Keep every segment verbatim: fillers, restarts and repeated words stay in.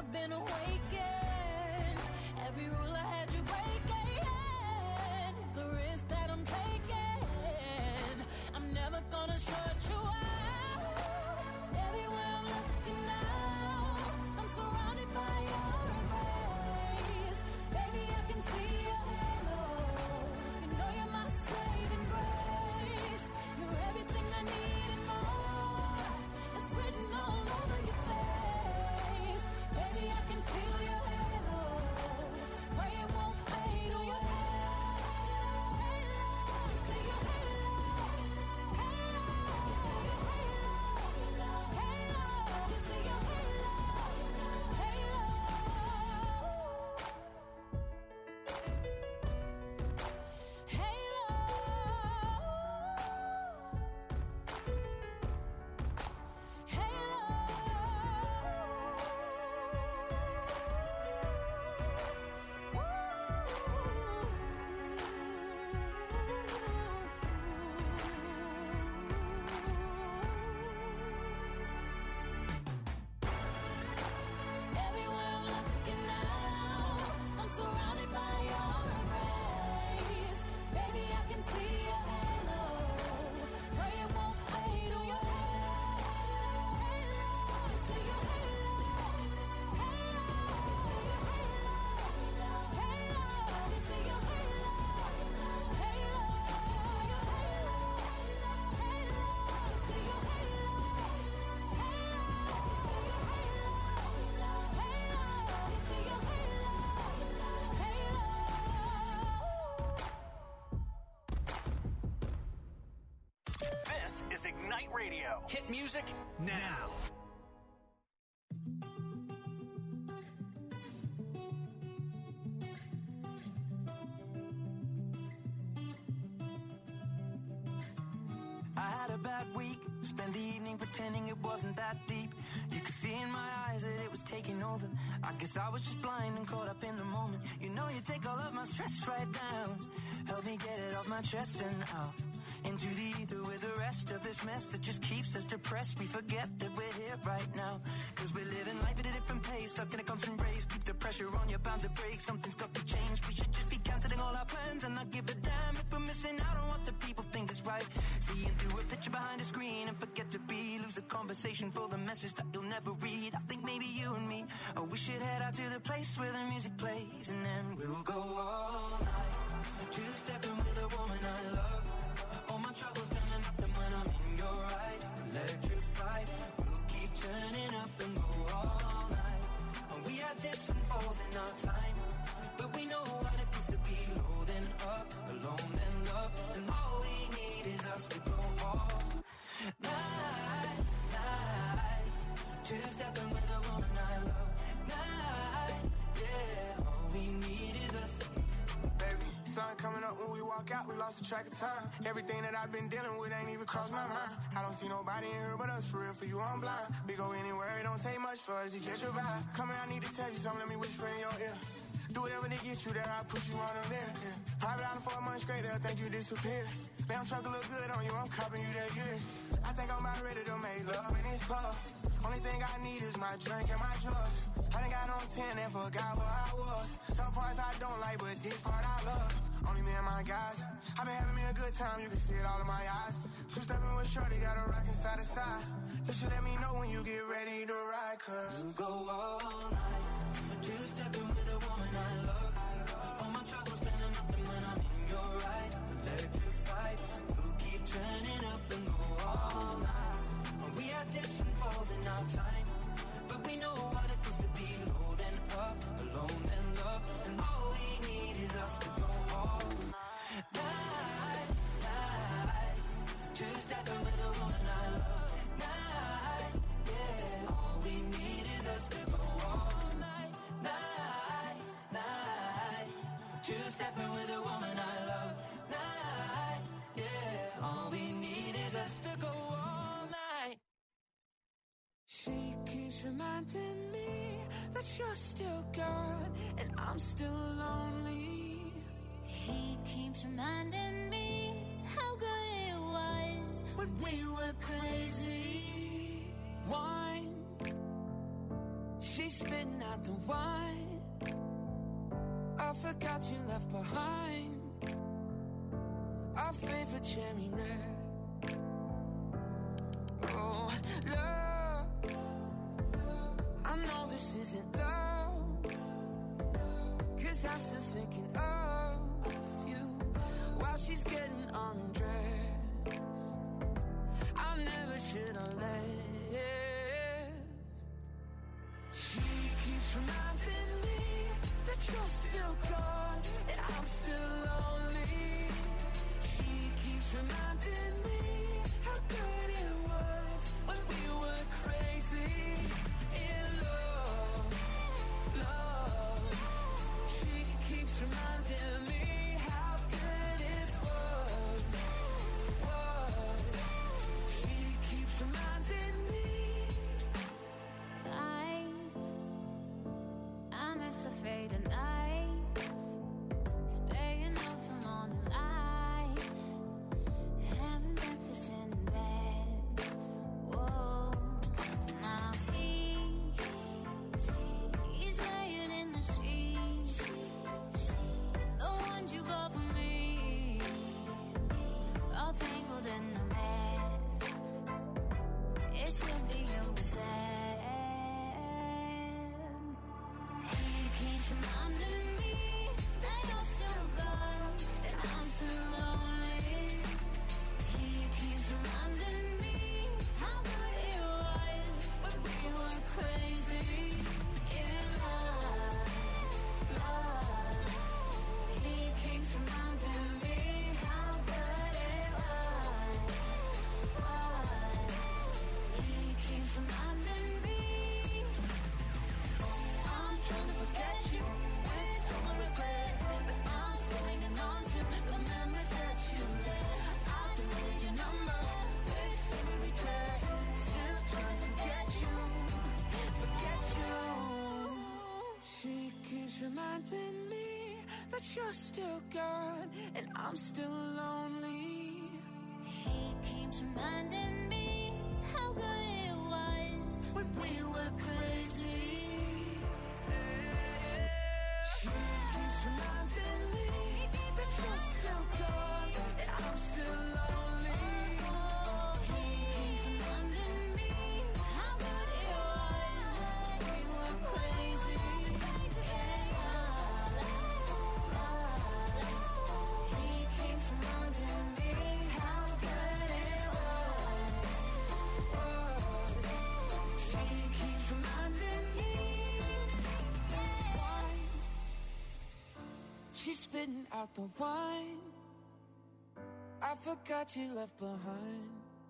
I've been awakened. Every rule I had you breaking. The risk that I'm taking, I'm never gonna shut you out. Everywhere I'm looking now, I'm surrounded by your embrace. Baby, I can see your halo. You know you're my saving grace. You're everything I need and more. It's written all over your face. Baby, I can feel your halo. Pray it won't fade. Oh, your halo, halo. You see your halo, halo, your halo, halo. You see your halo, halo. Everywhere I'm looking now, I'm surrounded by your embrace. Baby, I can see your halo. Pray it won't fade. Oh, your halo, halo. You see your halo, halo. Your halo, halo. You see your halo, halo. Your halo, halo. You see your halo, halo. Your halo, halo. You see your halo, halo. This is Ignite Radio. Hit music now. I had a bad week, spent the evening pretending it wasn't that deep. You could see in my eyes that it was taking over. I guess I was just blind and caught up in the moment. You know you take all of my stress right down. Help me get it off my chest and out into the ether with the rest of this mess that just keeps us depressed. We forget that we're here right now, cause we're living life at a different pace, stuck in a constant race. Keep the pressure on, you're bound to break. Something's got to change. We should just be cancelling all our plans and not give a damn if we're missing out on what the people think is right. Seeing through a picture behind a screen and forget to be. Lose the conversation for the message that you'll never read. I think maybe you and me, oh, we should head out to the place where the music plays, and then we'll go all night, two-stepping with a woman I love. All my troubles turning up, and when I'm in your eyes, electrified. We'll keep turning up and go all night. And we had dips and falls in our time, but we know what it feels to be low then up, alone then love. And all we need is us to go all night, night. Two-stepping with a woman I love. Night, yeah. All we need is us. Baby, sun coming up when we walk out, we lost the track of time. Everything that I've been dealing with ain't even crossed my mind. I don't see nobody in here but us, for real, for you I'm blind. We go anywhere, it don't take much for us to catch your vibe. Come here, I need to tell you something, let me whisper in your ear. Do whatever to get you there, I'll push you on them there. Yeah. Private island for a month straight, they'll think you disappeared. Damn truck look good on you, I'm copping you that years. I think I'm about ready to make love in this club. Only thing I need is my drink and my drugs. I done got on ten and forgot where I was. Some parts I don't like, but this part I love. Only me and my guys. I've been having me a good time, you can see it all in my eyes. Two-stepping with shorty, got a rockin' side to side. You should let me know when you get ready to ride, cause we'll go all night, two-stepping with a woman I love. All my troubles standing up, and when I'm in your eyes, electrified. We'll keep turning up and go all night. And we had dips and falls in our time, but we know what it feels to be low then up, alone then love. And all we need is us to go all night, night. Two-stepping with a woman I love. Night, yeah. All we need is us to go all night, night, night. Two-stepping with a woman I love. Night, yeah. All we need is us to go all night. She keeps reminding me that you're still gone and I'm still lonely. He keeps reminding me how good it was when we were crazy. Wine, She's spitting out the wine. I forgot you left behind our favorite cherry red. Oh, love, I know this isn't love, 'cause I'm still thinking of you while she's getting undressed. I never should have left. She keeps reminding me that you're still gone and I'm still lonely. She keeps reminding me how good it was when we were crazy in love, love. She keeps reminding me how good it was, was. She keeps reminding me. Night, I'm as afraid of night, staying up till morning light, having breakfast in bed. Whoa, my feet, he's laying in the sheets, the ones you bought for me, all tangled in the mess. It should be yours. He keeps reminding me that you're still gone and I'm still lonely. He keeps reminding me how good it was when we were crazy in love, love. He keeps reminding me how good it was, was. He keeps reminding me. I'm trying to forget you with all my regrets, but I'm still hanging on to the memories that you left. I deleted your number with every text, still trying to forget you, forget you. She keeps reminding me that you're still gone and I'm still lonely. He keeps reminding me how good it was When we were crazy. She keeps reminding me that you're still gone and I'm still lonely. He keeps reminding me how good it was when we were crazy. He keeps reminding me how good it was. She keeps reminding me. She's spitting out the wine I forgot you left behind.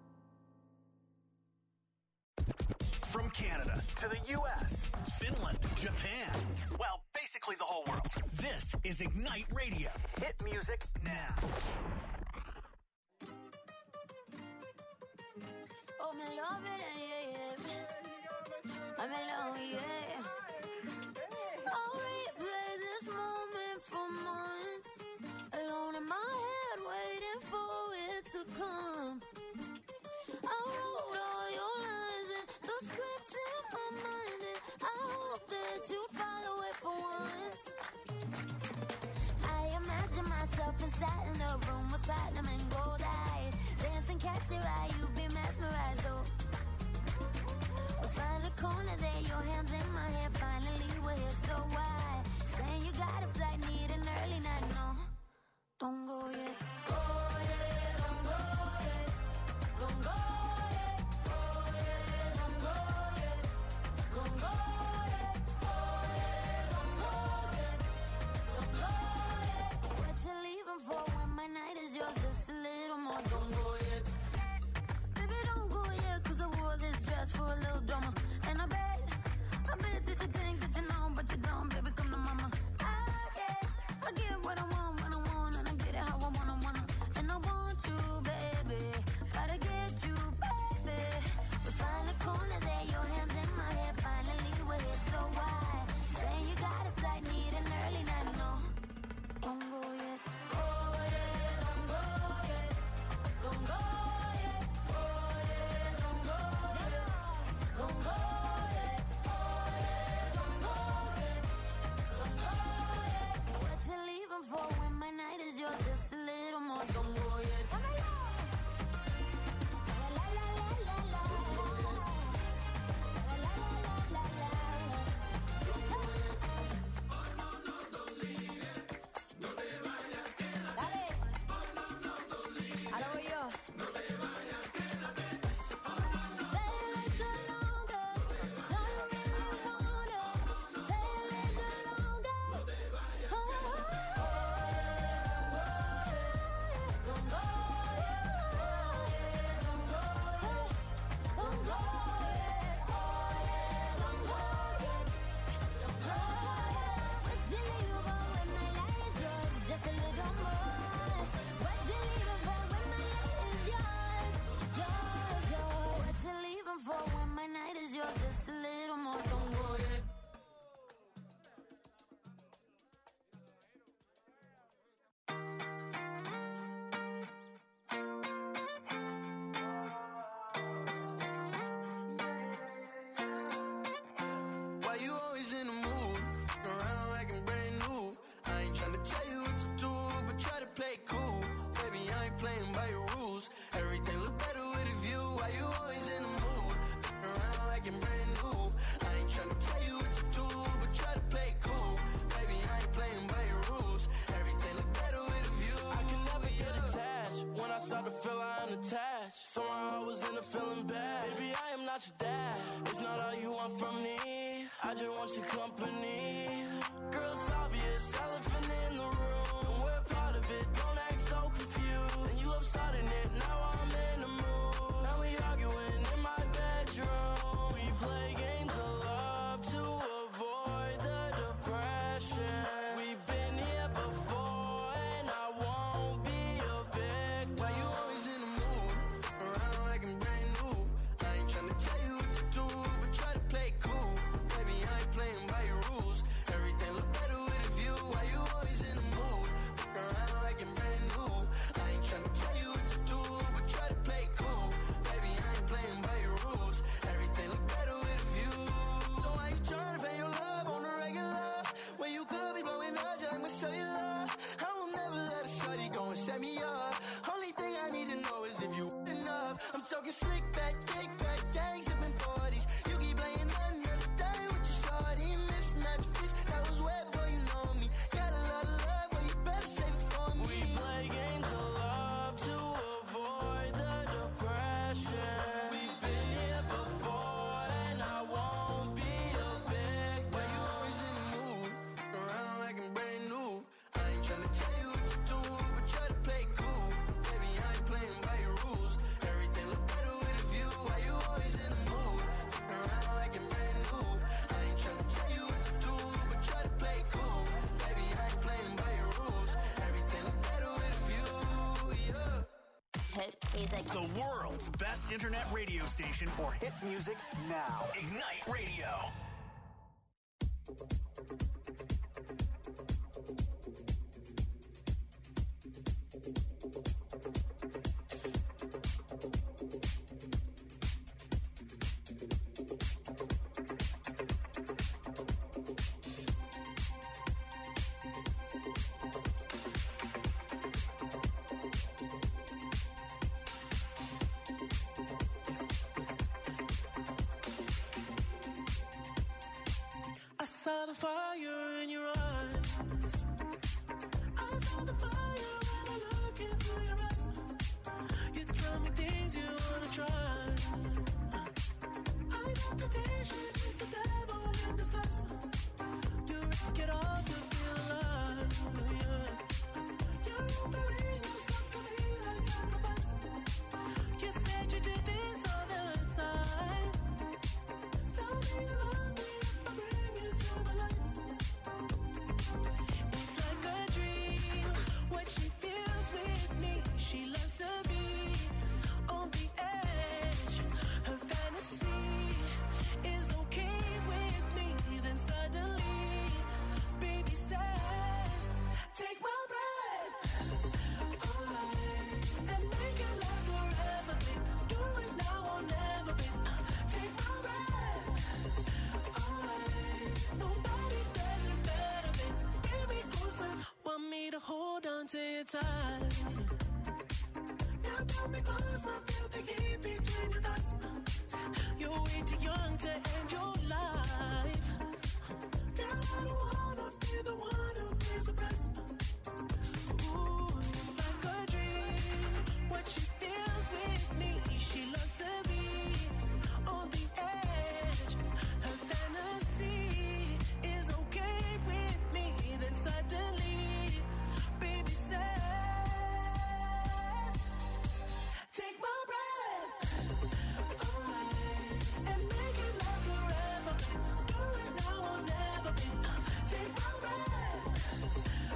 From Canada to the U S, Finland, Japan, well, basically the whole world. This is Ignite Radio. Hit music now. Oh, me love it, yeah, yeah. I'm alone, yeah. I'll replay this moment for months, alone in my head, waiting for it to come. I wrote all your lines and the script in my mind, and I hope that you follow it for once. I imagine myself inside in a room with platinum and gold eyes, dancing, catch your eye, you be mesmerized, oh. tell you what to do, but try to play cool. Baby, I ain't playing by your rules. Everything look better with a view. Why you always in the mood? Around like you're brand new. I ain't tryna tell you what to do, but try to play cool. Baby, I ain't playing by your rules. Everything look better with a view. I can never get attached. When I start to feel I'm attached, somehow I was in a feeling bad. Baby, I am not your dad. It's not all you want from me. I just want your company. Girl, it's obvious, elephant in the room. And we're part of it, don't act so confused. And you love starting it, now I'm in the mood. Now we arguing in my bedroom. We play games of love to avoid the depression. We've been here before and I won't be a victim. Why you always in the mood? Around like I'm brand new. I ain't tryna tell you what to do, but try to play cool. Baby, I ain't playing by your rules. Everything look better with a view. Why you always in the mood? Around like I'm brand new. I ain't tryna tell you what to do, but try to play cool. Baby, I ain't playing by your rules. Everything look better with a view. So why you tryna pay your love on the regular? When you could be blowing up just like my cellular. I will never let a shorty go and set me up. Only thing I need to know is if you enough. I'm talking slick back, kick back, gang sipping forties. You keep playing another day with your shorty. Mismatch fits, that was way before you know me. Got a lot of love, but you better save it for me. We play games of love to avoid the depression. We've been here before and I won't be a victim. Why you always in the mood? Around like I'm brand new. I ain't tryna tell you what to do, but try to play cool. Baby, I ain't playing by your rules. Everything look better with a view. Why you always in the mood? Around like I'm brand new. I ain't tryna tell you what to do, but try to play cool. Baby, I ain't playing by your rules. Everything look better with a view, yeah. Hit music. The world's best internet radio station for hit music now. Ignite Radio. I saw the fire in your eyes. I saw the fire when I look into your eyes. You tell me things you wanna try. I know temptation is the devil in disguise. You risk it all to feel alive. Yeah. You're offering yourself to me like sacrifice. You said you do this all the time. Tell me you love me if I bring you to the light. It's like a dream what she feels with me. She loves to be on the edge. Her fantasy is okay with me. Then suddenly, baby says, take my breath away and make it last forever, babe. Do it now or never, babe. Take my breath away. Nobody does it better, babe. Bring me closer. Want me to hold on to your tight. You brought me closer, feel the heat between your thighs. You're way too young to end your life. Girl, I don't wanna be the one who pays the price. Ooh, it's like a dream what she feels with me. She loves to be on the edge. Her fantasy is okay with me. Then suddenly, baby says, take my breath away and make it last forever, babe. Do it now or never, babe. Take my breath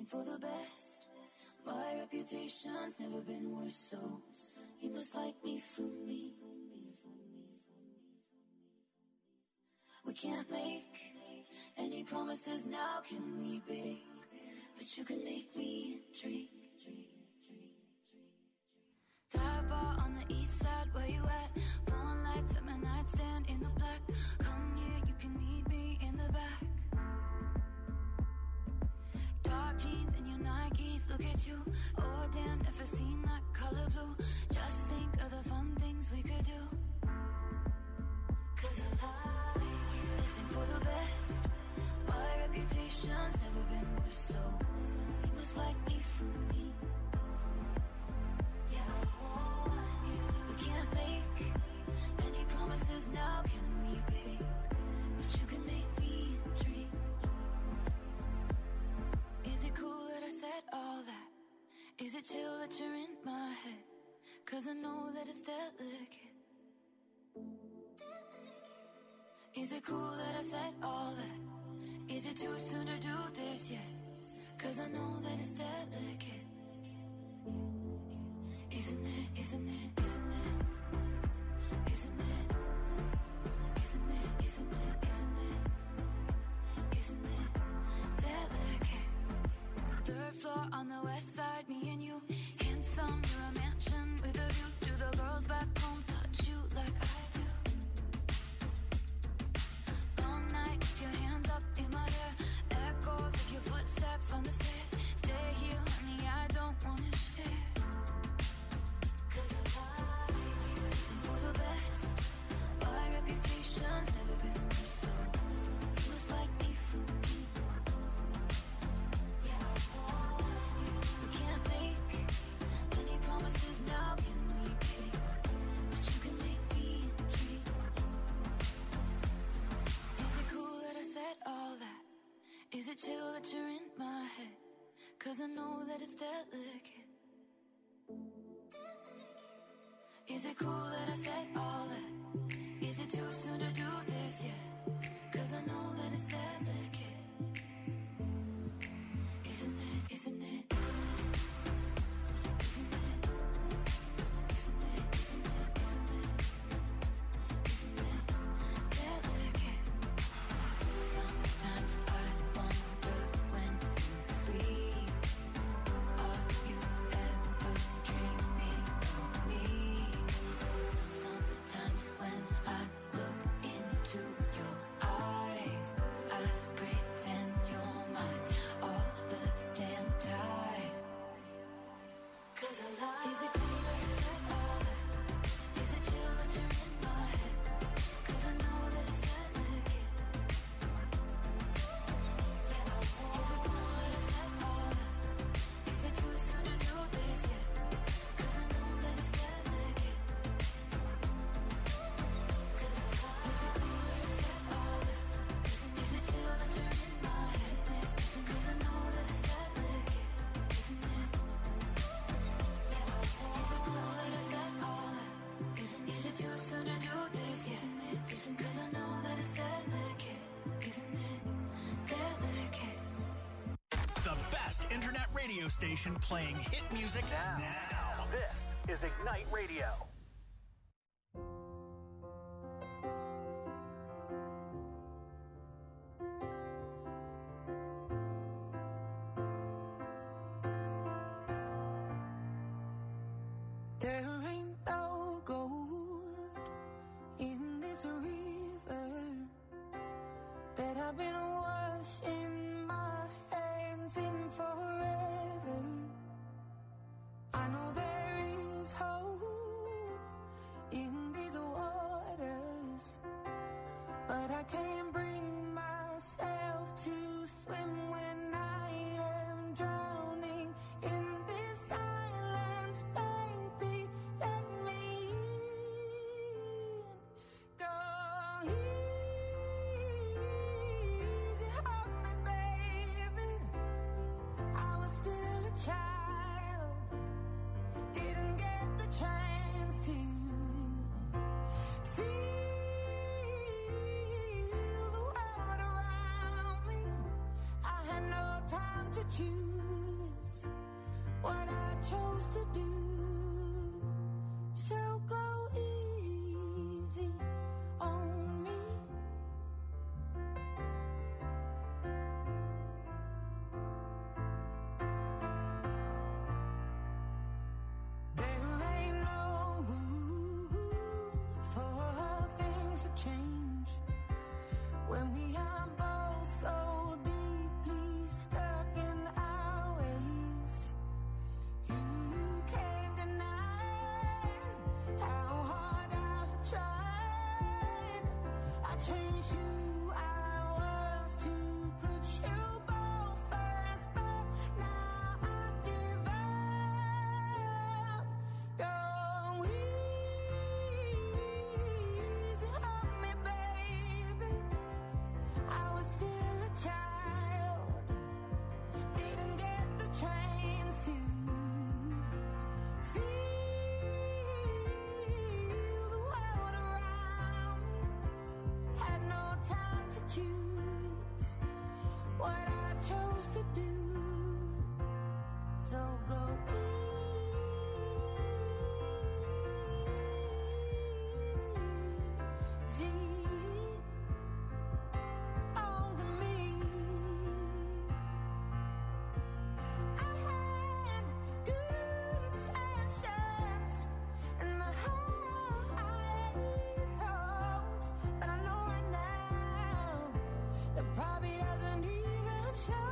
ain't for the best. My reputation's never been worse, so you must like me for me. We can't make any promises now, can we, babe? But you can make me dream. Dive bar on the east side, where you at? Phone lights at my nightstand in the black. Come here, you can meet me in the back. Dark jeans and your Nikes, look at you. Oh damn, never seen that color blue. Just think of the fun things we could do. Cause I like it. This ain't for the best. My reputation's never been worse, so you must like me for me. Yeah, I want you. We can't make any promises now, can we, babe? But you can make me dream. Is it cool that I said all that? Is it chill that you're in my head? Cause I know that it's delicate. Is it cool that I said all that? Is it too soon to do this yet? Cause I know that it's delicate. Isn't it, isn't it, isn't it? Isn't it? Isn't it, isn't it, isn't it? Isn't it delicate? Third floor on the west side, me and you. Handsome, you're a mansion with a view. Do the girls back home touch you like I do? Long night, with your hands up in my hair. Echoes of your footsteps on the stairs. Stay here, honey, I don't wanna share. Cause I like it. This ain't for the best. My reputation's never been worse, so you must like me for me. Yeah, I want you. We can't make any promises now, can we, babe? But you can make me dream. Is it cool that I said all that? Is it chill that you're in my head? Cause I know that it's delicate. Is it cool that I said all that? Is it too soon to do this yet? Cause I know that it's delicate. Isn't it, isn't it, isn't it? Isn't it? Isn't it, isn't it, isn't it? Isn't it delicate? Sometimes I wonder when you sleep, are you ever dreaming of me? Sometimes when I look into your eyes, I pretend you're mine all the damn time. Cause I like. Is it cool that I said all that? Is it chill that you're in my head? Cause I know that it's delicate. Yeah, I want. Is it cool that I said all that? Is it too soon to do this yet? Cause I know that it's delicate. Cause I like. Is it cool that I said all that? Is it chill that you're in my head? Cause I know that it's delicate. Isn't it? Yeah, I want. Is it cool that I said all that? Isn't is it too soon to do this yet? Isn't it? Isn't cause I know that it's delicate. Isn't it delicate? The best internet radio station playing hit music now. now. This is Ignite Radio. There ain't no gold in this river that I've been washing my hands in forever. I know there is hope in these waters, but I can't bring myself to swim when I am drowning in this silence. Baby, let me in. Go easy on me, baby. I was still a child, didn't get the chance to feel the world around me. I had no time to choose. chose to do. So go easy on me. There ain't no room for things to change when we are both so deeply stuck in our ways. You can't deny how hard I've tried. I changed who I was to put you both first, but now I give up. Go easy on me, baby. I was still a child, didn't get the chance to feel the world around me. Had no time to choose what I chose to do. So go easy on me. I had good intentions and the highest hopes, but I know right now that probably doesn't even show.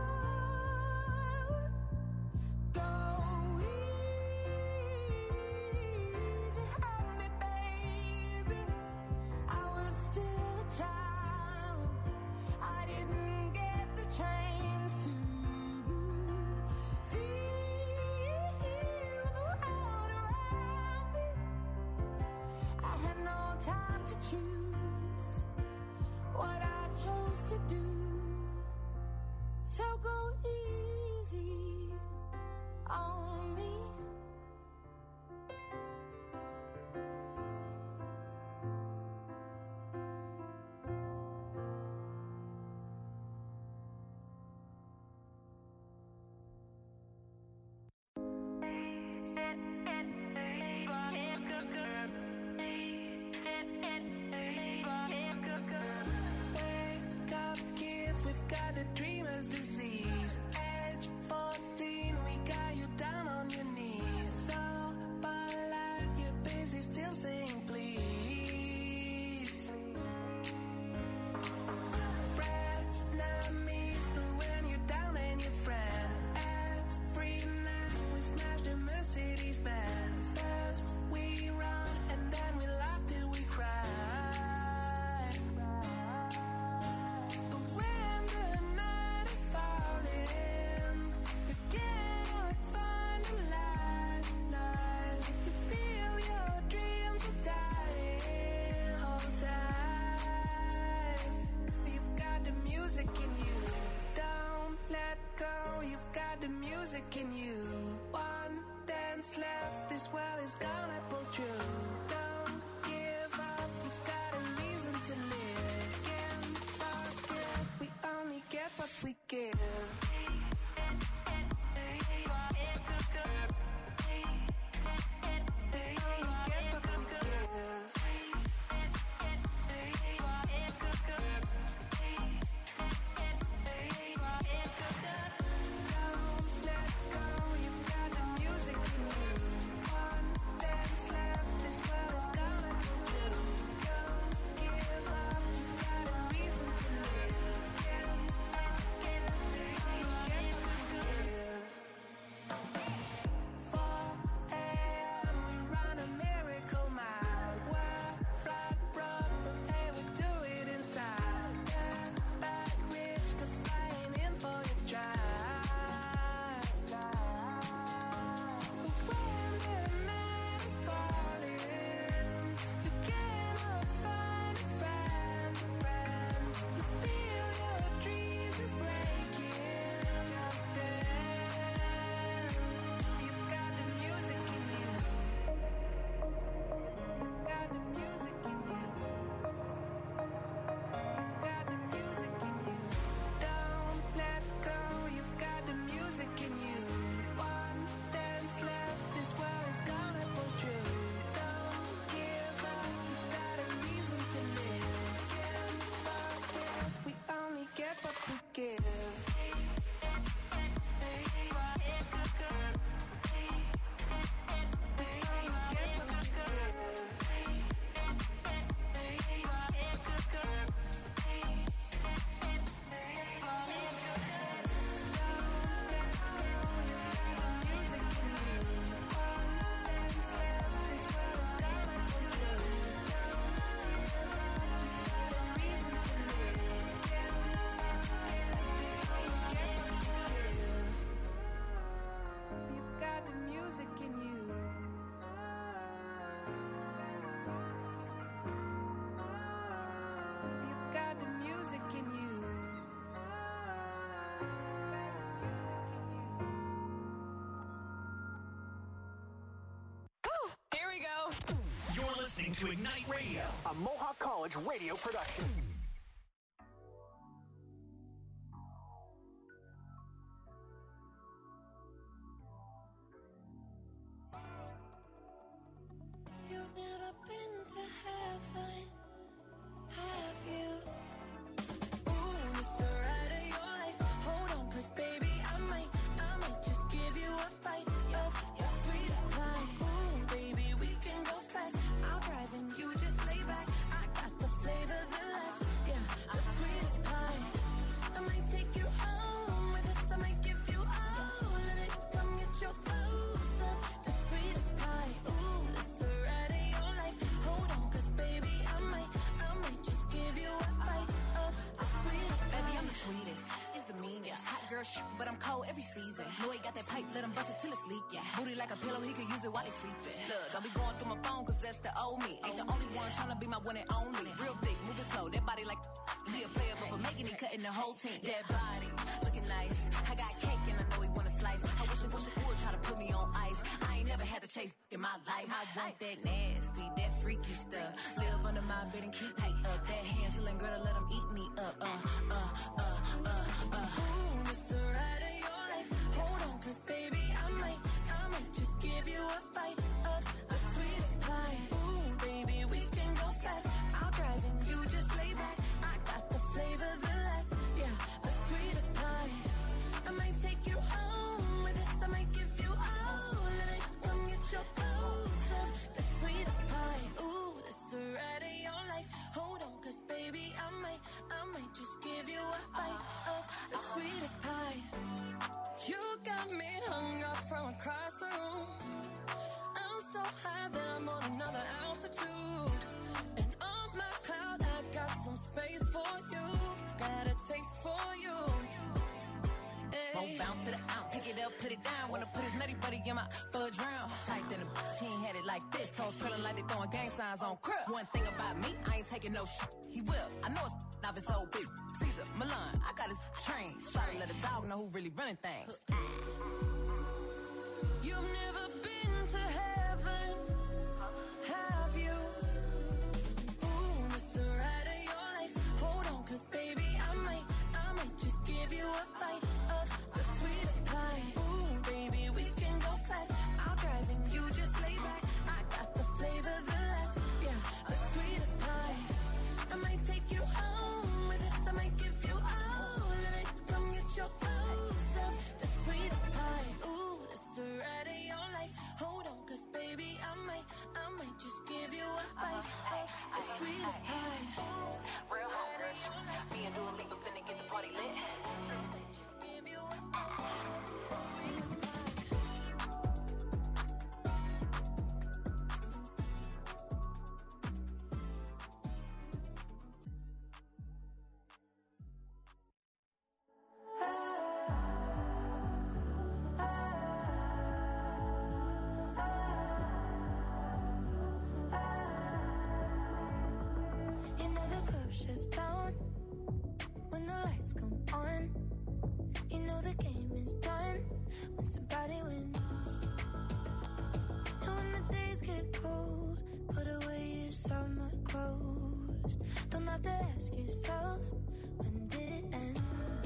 Go easy on me, baby. I was still a child, I didn't get the chance to feel the world around me. I had no time to choose what I chose to do. So go easy on me. Wake up, kids, we've got a dreamer's disease. Age fourteen, we got you down on your knees. So polite, you're busy still saying please. Frenemies, when you're down and your friend. Every night we smash the Mercedes Benz. First we run and then we laugh till we cry. But when the night is falling, we can't always find the light, light. You feel your dreams are dying. Hold tight. You've got the music in you. Don't let go. You've got the music in you. One dance left. This world is gonna pull through. Don't give up. You've got a reason to live. Can't forget. We only get what we give. They only get what we give. Don't let go. to Ignite Radio, a Mohawk College radio production. You've never been to heaven, have you? Ooh, it's the ride of your life. Hold on, cause baby, I might, I might just give you a bite of your sweetest pie. Ooh, baby, we can go fast. I'll drive and you just lay back. I got the flavor, the last, yeah, the sweetest pie. I might take you home with us. I might give you all of it. Come get your clothes up, the sweetest pie. Ooh, it's the ride of your life. Hold on, cause baby, I might, I might just give you a bite of the sweetest pie. Baby, I'm the sweetest. It's the meanest. Hot girl shit, but I'm cold every season. Know he got that pipe, let him bust it till it's leak. Yeah. Booty like a pillow, he could use it while he's sleeping. Look, don't be going through my phone, cause that's the old me. Ain't the only one tryna be my one and only. Real thick, moving slow, that body like he a player, but for making it, cutting the whole team. That body, looking nice. I got cake and I know he wanna slice. I wish I wish I would try to put me on ice. I ain't never had to chase in my life. I want that nasty, that freaky stuff. Live under my bed and keep me up. That Hansel girl to let him eat me up. Uh, uh, uh, uh, uh. Ooh, it's the ride of your life. Hold on, cause baby, I might, I might just give you a bite of the sweetest pie. Ooh, baby, we can go fast. I'll drive and you just lay back. I got the flavor, the last, yeah, the sweetest pie. I might take you home with us. I might give you all of it. Come get your clothes up, the sweetest pie. Ooh, it's the ride of your life. Hold on, cause baby, I might, I might just give you a bite of the sweetest pie. You got me hung up from across the room. I'm so high that I'm on another altitude. And on my cloud, I got some space for you. Got a taste for you. Hey. Won't bounce to the ounce. Pick it up, put it down. Wanna put his nutty buddy in my fudge round. Tight than a bitch, he ain't had it like this. Toes curling like they throwing gang signs on crib. One thing about me, I ain't taking no shit. He will. I know it's not his old bitch. Caesar, Milan, I got his train. Try to let a dog know who really running things. You've never been to heaven, have you? Ooh, it's the ride of your life. Hold on, cause baby, I might, I might just give you a bite of the sweetest pie. Ooh, baby, we can go fast. I'll drive and you just lay back. I got the flavor, the last, yeah, the sweetest pie. I might take you home with us. I might give you all of it. Come get your clothes up, the sweetest pie. Ooh, it's the ride of your life. Hold on, cause baby, I might, I might just give you a bite of the sweetest pie. Real hungry. Me and Dua Lipa finna get the party lit. Just give you a bite of the sweetest pie. You know the club shuts down when the lights come on. You know the game is done when somebody wins. And when the days get cold, put away your summer clothes. Don't have to ask yourself, when did it end?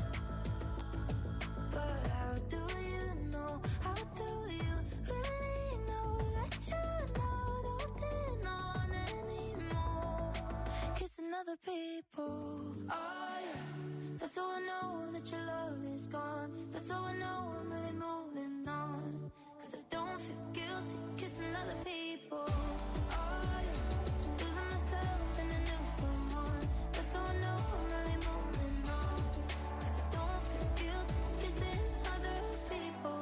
But how do you know, how do you really know that you're not holding on anymore? Kissing other people, oh yeah. That's how I know that your love is gone. That's how I know I'm really moving on. Cause I don't feel guilty kissing other people, oh yeah. Losing myself in a new someone. That's how I know I'm really moving on. Cause I don't feel guilty kissing other people.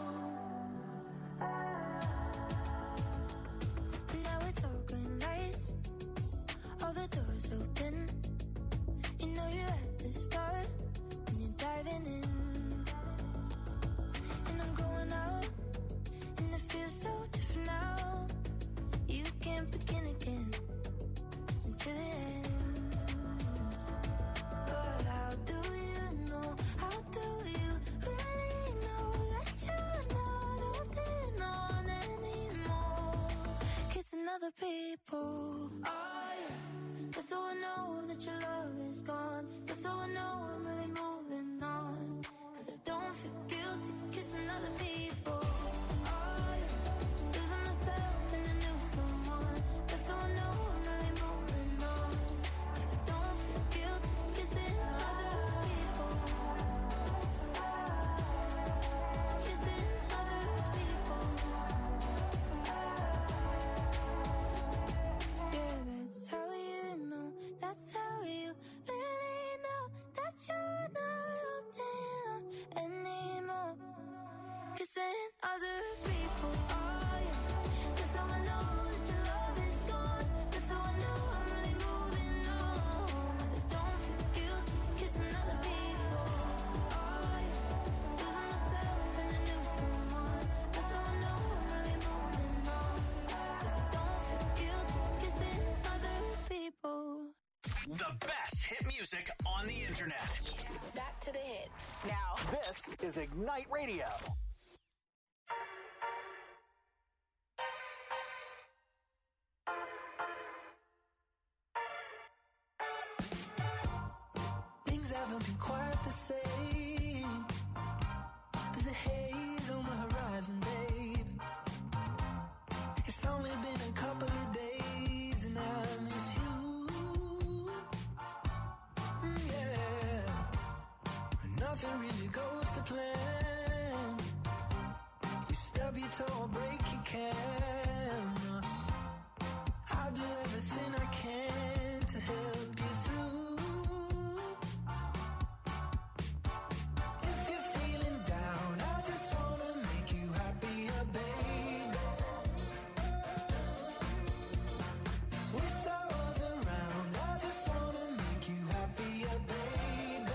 And now it's all green lights, all the doors open. You know you're at the start when you're diving in. And I'm going out, and it feels so different now. You can't begin again until it ends. But how do you know, how do you really know that you're not holding on anymore? Kissing other people, oh The best hit music on the internet. Back to the hits. Now, this is Ignite Radio. Things haven't been quite the same. There's a haze on the horizon, babe. It's only been a couple of days and I miss you. Mm, yeah. Nothing really goes to plan. You stub your toe or break your can. I'll do everything I can to help you through. If you're feeling down, I just wanna make you happier, baby. Wish I was around, I just wanna make you happier, baby.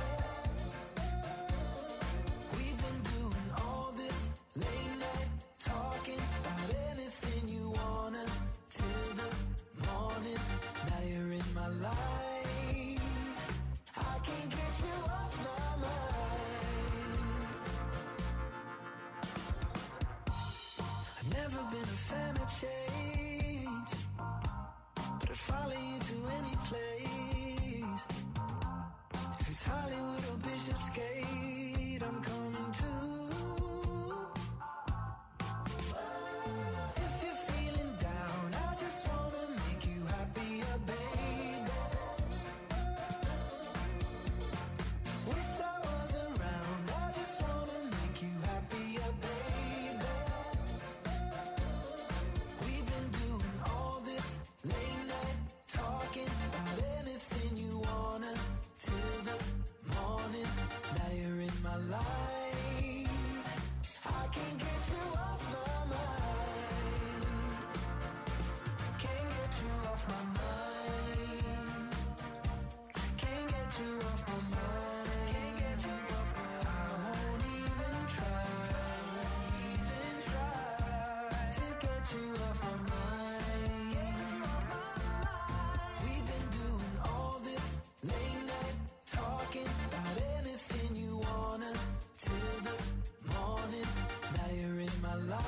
We've been doing all this late night talking about anything you wanna till the morning. Now you're in my life. I can't get you off my mind. I've never been a fan of change, but I'd follow you to any place. If it's Hollywood or Bishopsgate, I'm coming too. If you're feeling down, I just wanna make you happier, baby. Wish I was around, I just wanna make you happier, baby. We've been doing all this late night talking about anything you wanna till the morning. Now you're in my life. I can't get you off my mind. Can't get you off my mind. Can't get you off my mind. Can't get you off my mind. I won't even try. Even try to get you off my mind. Get you off my mind. We've been doing all this late night talking about anything you wanna till the morning. Now you're in my life.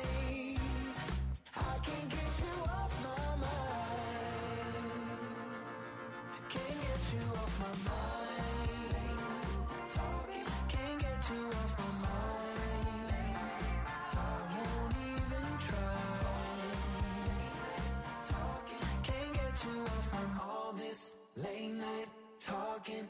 I can't get you off my mind. Can't get you off my mind. Talking, can't get you off my mind. I won't even try. Talking, can't get you off from all this late night talking.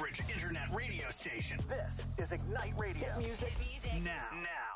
average internet radio station. This is Ignite Radio. Hit music, music. now. Now.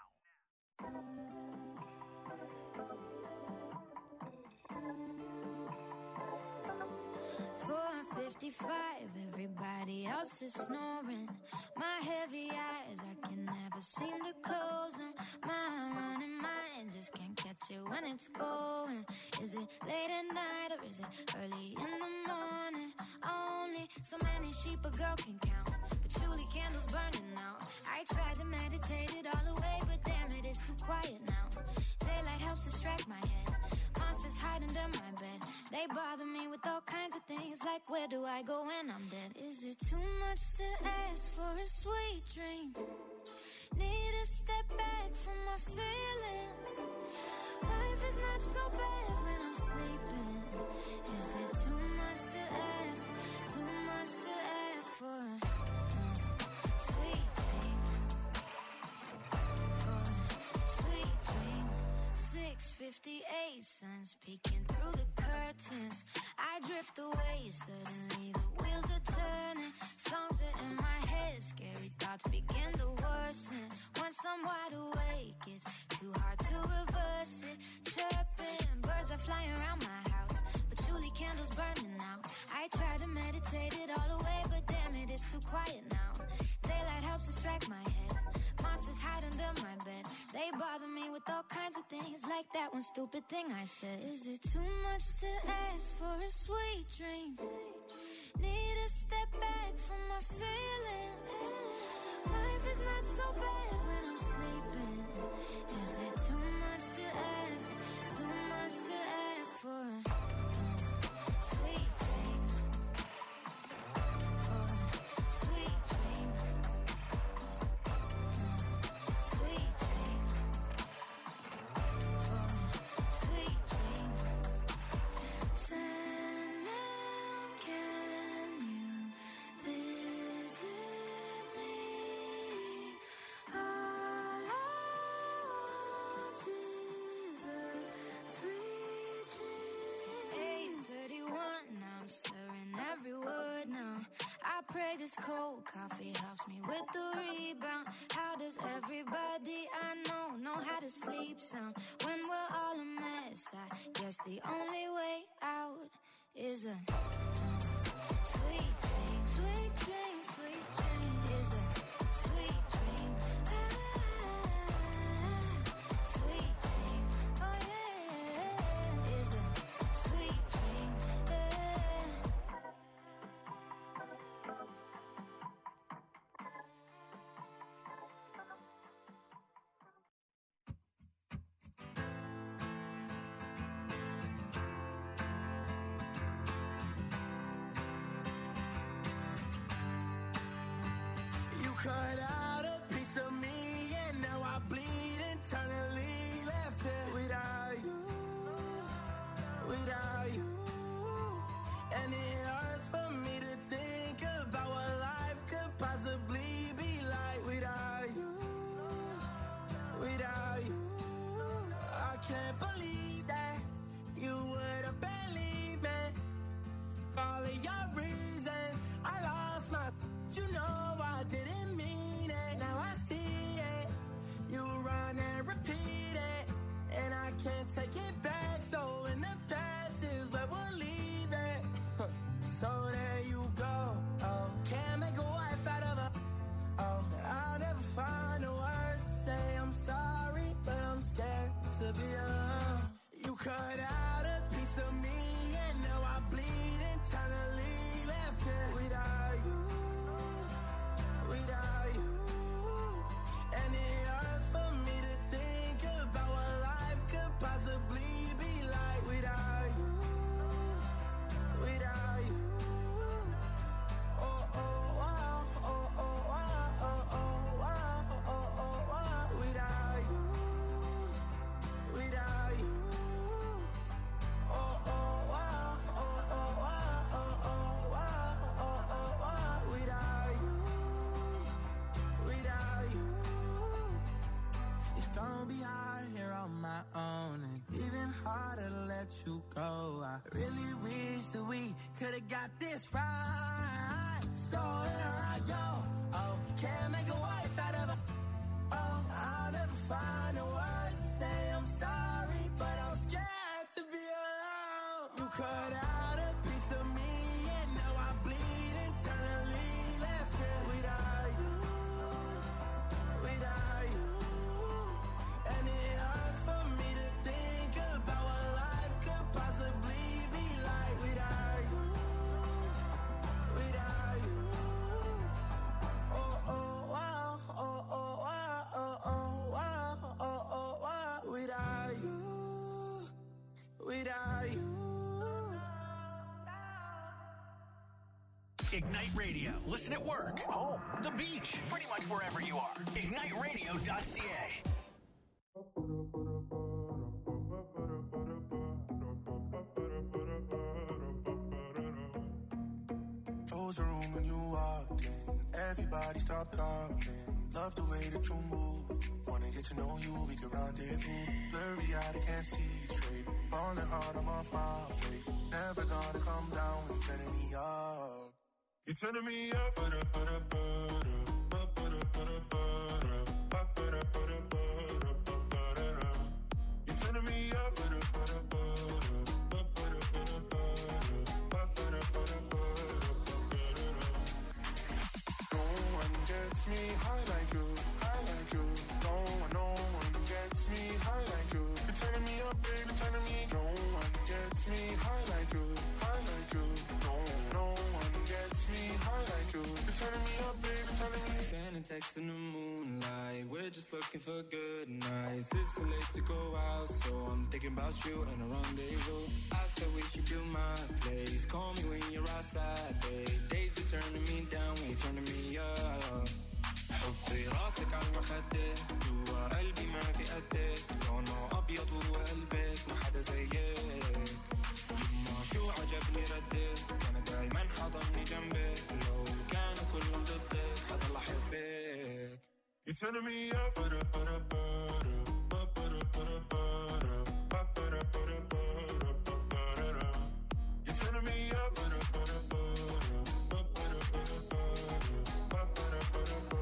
four fifty-five, everybody else is snoring. My heavy eyes, I can never seem to close them. My running mind just can't catch it when it's going. Is it late at night or is it early in the morning? Only so many sheep a girl can count, patchouli candles burning out. I tried to meditate it all away, but damn it, it's too quiet now. Daylight helps distract my head. Monsters hide under my bed. They bother me with all kinds of things, like where do I go when I'm dead? Is it too much to ask for a sweet dream? Need to step back from my feelings. Life is not so bad when I'm sleeping. Is it too much to ask? Too much to ask for a uh, sweet dream? For a sweet dream. six fifty-eight, sun's peeking through the curtains. I drift away, suddenly the wheels are turning. Songs are in my head, scary thoughts begin to worsen. Once I'm wide awake, it's too hard to reverse it. Chirping, birds are flying around my house, patchouli candles burning out. I try to meditate it all away, but damn it, it's too quiet now. Daylight helps distract my head. Monsters hide under my bed. They bother me with all kinds of things, like that one stupid thing I said. Is it too much to ask for a sweet dream? Need to step back from my feelings. Life is not so bad when I'm sleeping. Is it too much to ask? Too much to ask for a uh, sweet dream? For a sweet dream. Sweet dream. For a sweet dream. Sandman, can you visit me? All I want is a sweet dream. eight thirty-one, now I'm slurring every word now. I pray this cold coffee helps me with the rebound. How does everybody I know know how to sleep sound when we're all a mess? I guess the only way out is a uh, sweet dream, sweet dream, sweet dream. Is a sweet dream. Ah, sweet dream. Oh yeah, is a sweet dream. Yeah. You cut out a piece of me, and now I bleed internally. Left here without you, without you. And it hurts for me to think about what life could possibly be like without you, without you. I can't believe that you would have believed me. All of your reasons, I lost my. You know I didn't mean it. Now I see it. You run and repeat it, and I can't take it back. So in the past is where we'll leave it. So there you go. Oh, can't make a wife out of her. Oh, I'll never find the words to say I'm sorry, but I'm scared to be alone. You cut out a piece of me, and now I bleed internally. Left here without you, without you. And it hurts for me to think about what life could possibly be like without you, without you. Oh, oh, wow, oh, oh, wow, oh, oh, wow, oh, oh, wow. Without you, without you. Oh, oh, wow, oh, oh, wow, oh, oh, wow, oh, oh, wow. Without you, without you. It's gonna be hard here on my own, and even harder to let you go. I really wish that we could've got this right. so here I go. Oh, can't make a wife out of a. Oh, I'll never find the words to say I'm sorry, but I'm scared to be alone. You cut out a piece of me, and now I bleed internally. Left here without you, without you, and it hurts for me to think about what life could possibly be like without you, without you. Oh oh wow, oh oh wow, oh oh wow, oh oh wow, without you, without you. Ignite Radio. Listen at work, home, the beach, pretty much wherever you are. ignite radio dot c a. Close the room when you walked in. Everybody stop talking. Love the way that you move. Wanna get to know you, we can rendezvous. Blurry eyed, I can't see straight. Falling hard, I'm off my face. Never gonna come down when you're turning me up. You're turning me up, but up, but up, but up, but up, but up, but up, but up, but up. You're turning me up, but up, but up, but up, but up, but up, but up, but up. No one gets me high like you, high like you. No one, no one gets me high like you. You're turning me up, baby, turning me. No one gets me high like you, high like you. No, no one gets me high like you. You're turning me up, baby, turning me. Sending texts in the moonlight. We're just looking for good nights. It's too late to go out, so I'm thinking about you and a rendezvous. I said we should do my place. Call me when you're outside, babe. Days be turning me down when you're turning me up. حطي راسك على المخدة جوا قلبي ما في قدك لونه أبيض وقلبك ما حدا زيك يما شو عجبني ردك أنا دايما حضني جنبك لو كانوا كلهم ضدك حضل أحبك. You're turning me up, but up, but up, but up, but up, but up, but up, but up, but up, but up, but up. You're turning me up, but up, but up, but up, but up, but up, but up, but up.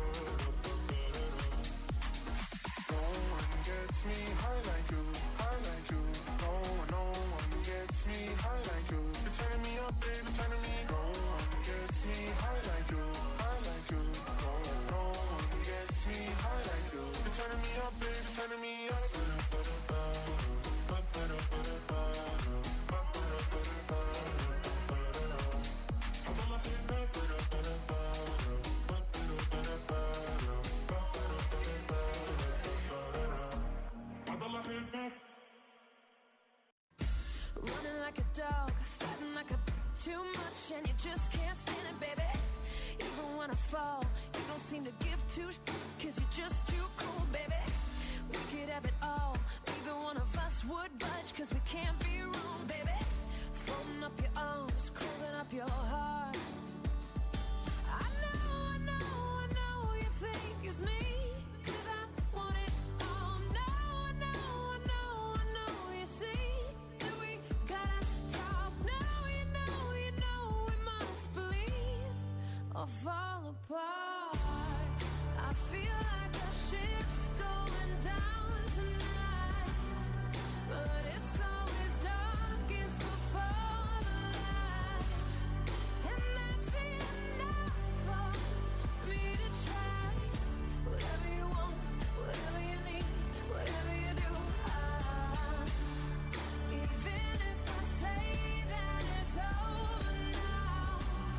No one gets me high like you, high like you. No one, no one gets me high like you. You're turning me up, baby, turning me. No one gets me high like you, high like you. No, no one gets me high like you. You're turning me up, baby, turning me up. Running like a dog, fighting like a too much, and you just can't stand it, baby. Even when I fall, you don't seem to give two sh- cause you're just too cool, baby. We could have it all, neither one of us would budge, cause we can't be wrong, baby. Folding up your arms, closing up your heart. I know, I know, I know you think it's me, cause I want it all. No, I know, I know, I know you see that we gotta talk. No, you know, you know we must believe or fall apart. I feel like our ship's going down tonight, but it's always darkest before the light, and that's enough for me to try. Whatever you want, whatever you need, whatever you do, I, even if I say that it's over now,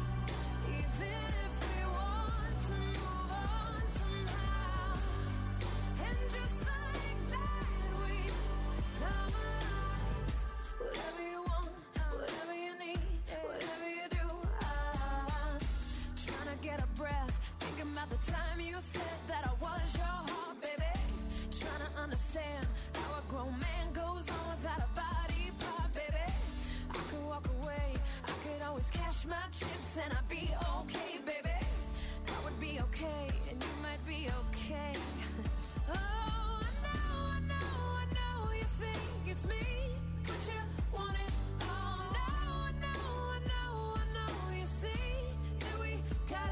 even if we want to move on somehow, and just like that we come alive. Whatever you want, whatever you need, whatever you do, I'm trying to get a breath, thinking about the time you said that I was your heart, baby. Trying to understand how a grown man goes on without a body part, baby. I could walk away, I could always cash my chips, and I'd be okay, baby. I would be okay, and you might be okay. Oh, I know, I know, I know you think it's me, but you want it all. No, I know, I know, I know you see that we got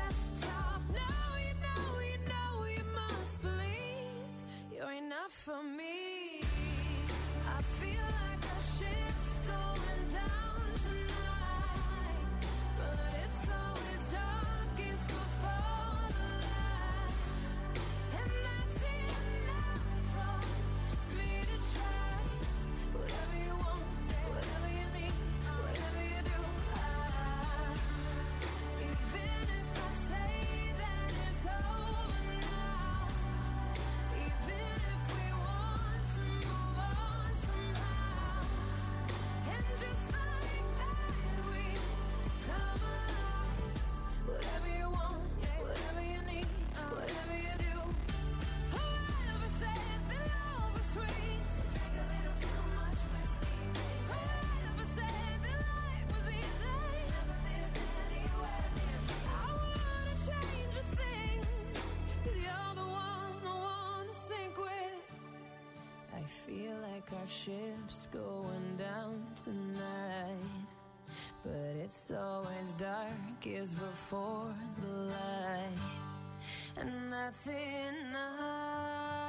for me. I feel like a ship's going down tonight, but it's always darkest before the light, and that's enough for me to try. Whatever you want, whatever you need, whatever you do, I, even if I say that it's over now, even if we want to move on somehow, and just like that we come alive. Whatever you want, whatever you need, whatever you do. Whoever said that love was sweet, drink a little too much whiskey. Whoever said that life was easy, never lived anywhere near me. I wouldn't change a thing, 'cause you're the one I wanna sink with. I feel like our ship's going down tonight, but it's always darkest before the light, and that's enough.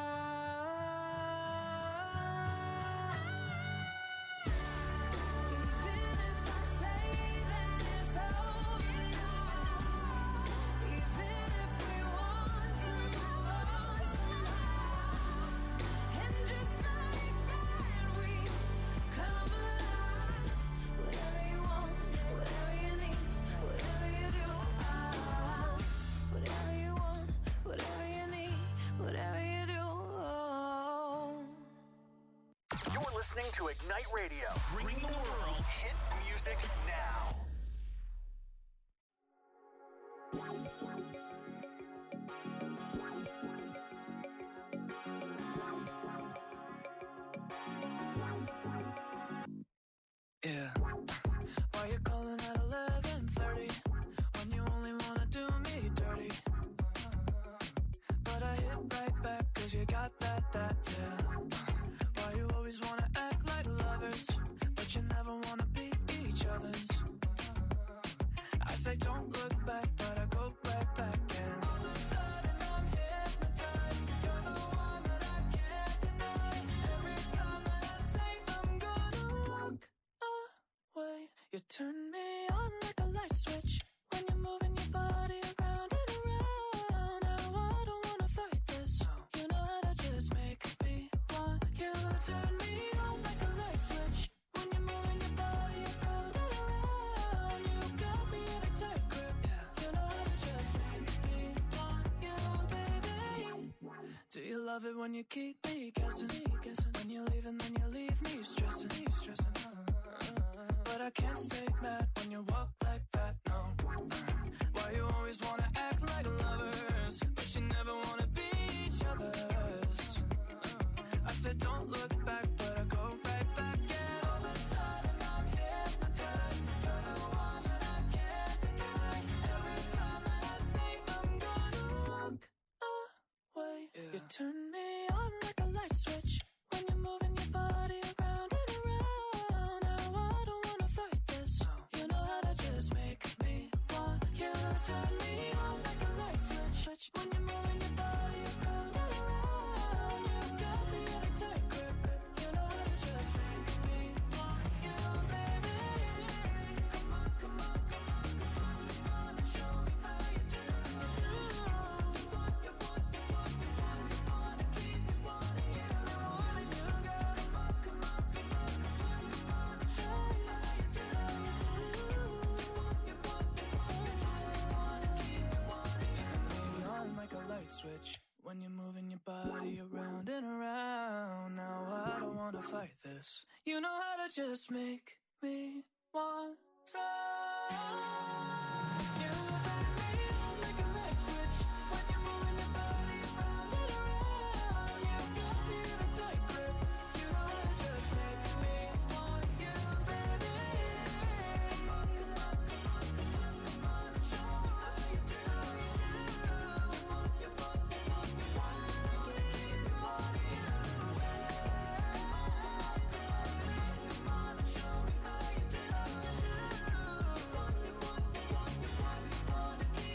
Even if I say that it's over now, even if we want to move on somehow, and just like that we come alive. Whatever you want, whatever you need, whatever you do, ah, whatever you want, whatever you need, whatever you do. Oh. You're listening to Ignite Radio, bringing the world hit music now. Yeah. Why you calling at eleven thirty when you only wanna do me dirty? But I hit right back 'cause you got that, that, yeah. Why you always wanna act like lovers, but you never wanna be each other's? I say don't look back, but I go right back and all of a sudden I'm hypnotized. You're the one that I can't deny. Every time that I say I'm gonna walk away, you turn me on like a light switch when you're moving your body around and around. Now I don't wanna fight this, you know how to just make me want you. Turn me on like a light switch when you're moving your body around and around. You got me in a tight grip, you know how to just make me want you, baby. Do you love it when you keep me guessing? When you leave and then you leave me stressing, stressing. But I can't stay mad when you walk like that, no. Why you always wanna act like lovers, but you never wanna be each other's? I said don't look back, but I go right back, and all of a sudden I'm hypnotized. You're the one that I can't deny. Every time that I say I'm gonna walk away, you turn me on like a light switch when you're moving your body around and around. Now I don't wanna fight this, you know how to just make me want you. Turn me on like a light switch when you're moving your body around and around. You got me in a tight grip, you know how to just make me want you, baby. Come on, come on, come on, come on, come on and show me how you do. You want, you want, you want, you want, you wanna keep me wanting you, wanting you, girl. Come on, come on, come on, come on, come on and show me how you do. You want, you want, you want, you want, you wanna keep me wanting you. Turn me on like a light switch when you're moving your body around and around. Now I don't wanna fight this, you know how to just make me want to. You turn me on like a light switch when you're moving your body around and around. You got me in a tight grip, you know how to just make me want you, baby. Come on, come on, come on, come on, come on and show me how you do. You want, you want, you want, you want, I wanna keep you wanting you. Come on and show me how you do. You want, you want, you want, you want, you wanna keep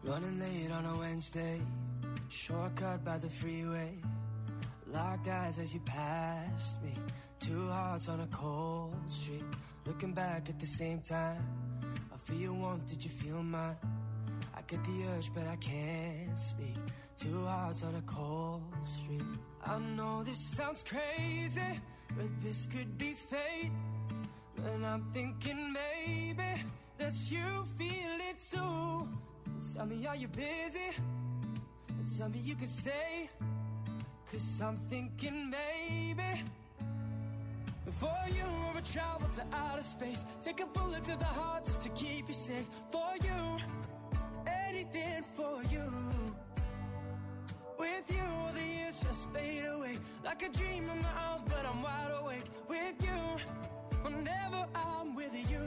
Running late on a Wednesday, shortcut by the freeway. Locked eyes as you passed me. Two hearts on a cold street. Looking back at the same time. I feel your warmth, did you feel mine? I get the urge but I can't speak. Two hearts on a cold street. I know this sounds crazy, but this could be fate. And I'm thinking maybe that you feel it too. Tell me, are you busy? And tell me you can stay. Cause I'm thinking maybe for you I would travel to outer space. Take a bullet to the heart just to keep you safe. For you, anything for you. With you, all the years just fade away. Like a dream in my arms, but I'm wide awake. With you, whenever I'm with you.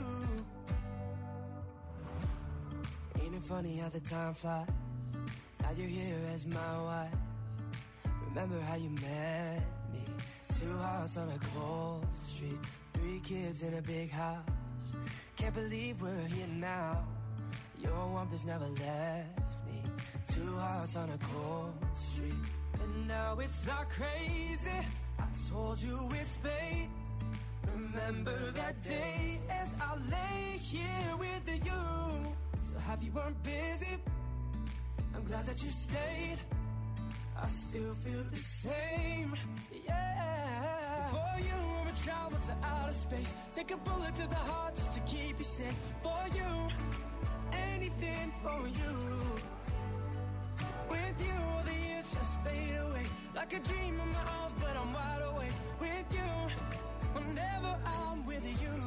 Ain't it funny how the time flies? Now you're here as my wife. Remember how you met me? Two hearts on a cold street. Three kids in a big house. Can't believe we're here now. Your warmth has never left me. Two hearts on a cold street. And now it's not crazy. I told you it's fate. Remember that day as I lay here with you. So happy you weren't busy. I'm glad that you stayed. I still feel the same, yeah. For you, I would travel to outer space. Take a bullet to the heart just to keep you safe. For you, anything for you. With you, all the years just fade away. Like a dream in my arms, but I'm wide awake. With you, whenever I'm with you.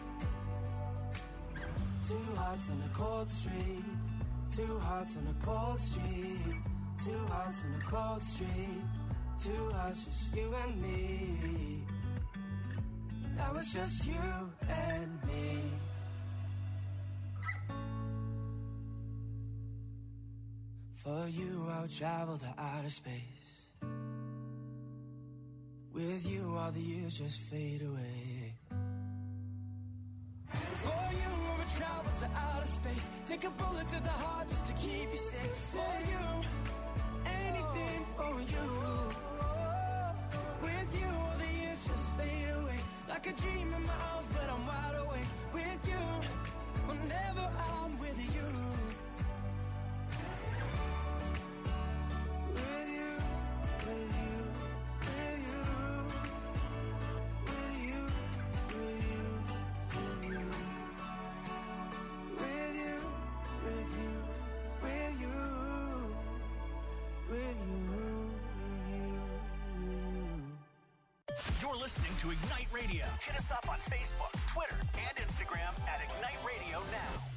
Two hearts on a cold street. Two hearts on a cold street. Two hearts on a cold street. Two hearts, just you and me. Now it's just you and me. For you, I would travel to outer space. With you, all the years just fade away. For you, I would travel to outer space. Take a bullet to the heart just to keep you safe. For you, anything for you. With you, all the years just fade away. Like a dream in my arms, but I'm wide awake. With you, whenever I'm with you. With you, with you, with you. With you, with you, with you. With you, with you, with you. With you, with you. You're listening to Ignite Radio. Hit us up on Facebook, Twitter, and Instagram at Ignite Radio Now.